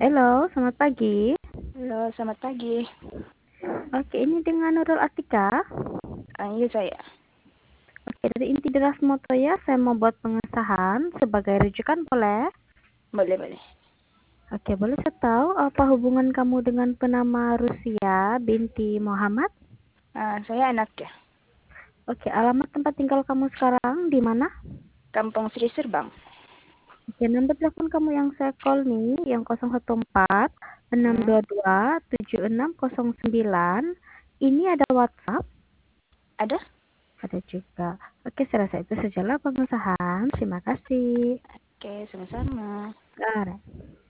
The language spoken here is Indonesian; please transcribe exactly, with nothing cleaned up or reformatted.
Halo, selamat pagi. Halo, selamat pagi. Oke, ini dengan Nurul Atika. Ah, iya saya. Oke, dari inti deras moto ya, saya mau buat pengesahan sebagai rujukan boleh? Boleh, boleh. Oke, boleh saya tahu apa hubungan kamu dengan penama Rusia binti Muhammad? Ah, saya anak ya. Oke, alamat tempat tinggal kamu sekarang di mana? Kampung Sri Serbang. Oke, nomor telepon kamu yang saya call nih, yang nol satu empat enam Hmm, dua dua tujuh enam nol sembilan. Ini ada WhatsApp? ada? Ada juga. Oke, saya rasa itu sajalah pengesahan. Terima kasih. Oke, sama-sama. Got it.